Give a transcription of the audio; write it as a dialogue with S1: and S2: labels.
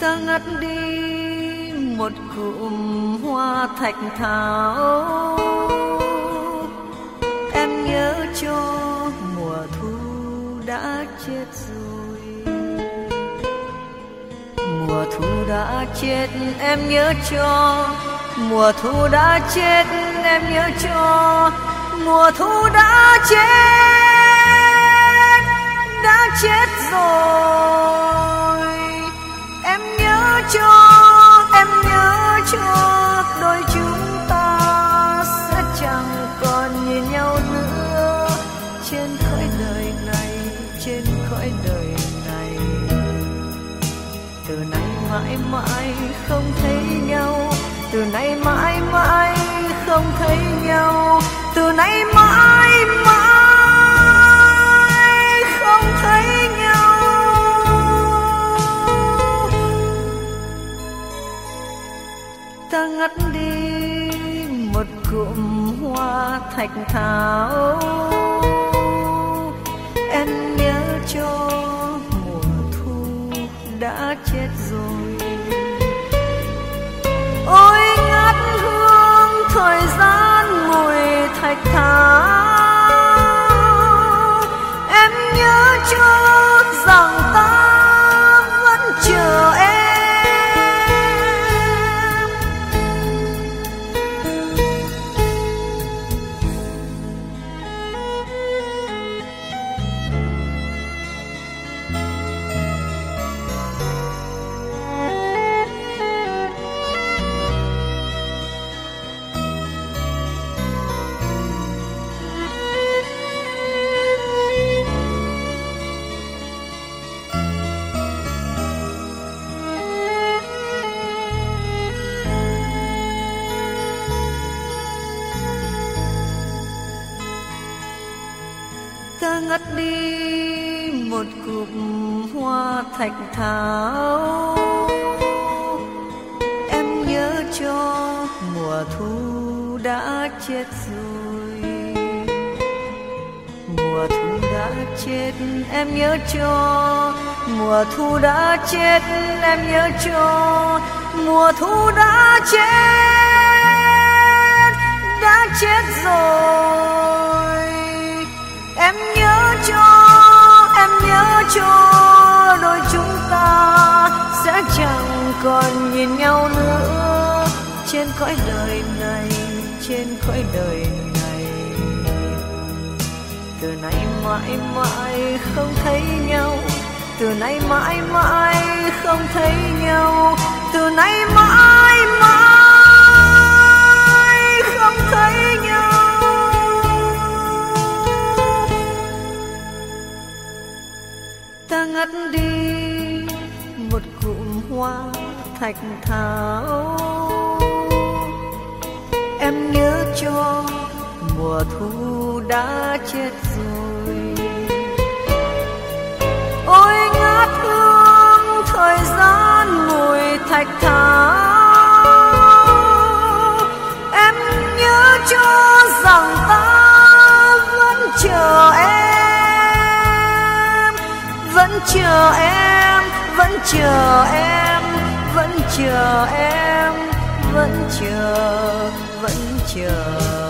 S1: Ta ngắt đi một cụm hoa thạch thảo, em nhớ cho mùa thu đã chết rồi. Mùa thu đã chết em nhớ cho, mùa thu đã chết em nhớ cho, mùa thu đã chết rồi. Em nhớ cho, em nhớ cho, đôi chúng ta sẽ chẳng còn nhìn nhau nữa trên cõi đời này, trên cõi đời này. Từ nay mãi mãi không thấy nhau, từ nay mãi mãi không thấy nhau, từ nay mãi mãi không thấy nhau. Ta ngắt đi một cụm hoa thạch thảo, em nhớ cho mùa thu đã chết rồi. Ôi ngát hương thời gian mùi thạch thảo, em nhớ cho rằng ta vẫn chờ em. Ta ngắt đi một cụm hoa thạch thảo, em nhớ cho mùa thu đã chết rồi. Mùa thu đã chết em nhớ cho, mùa thu đã chết em nhớ cho, mùa thu đã chết rồi. Em nhớ cho, em nhớ cho, đôi chúng ta sẽ chẳng còn nhìn nhau nữa trên cõi đời này, trên cõi đời này. Từ nay mãi mãi không thấy nhau, từ nay mãi mãi không thấy nhau, từ nay mãi mãi không thấy nhau. Ta ngắt đi một cụm hoa thạch thảo, em nhớ cho mùa thu đã chết rồi. Ôi ngát hương thời gian mùi thạch thảo, em nhớ cho rằng ta vẫn chờ em, vẫn chờ em, vẫn chờ em, vẫn chờ em, vẫn chờ, vẫn chờ.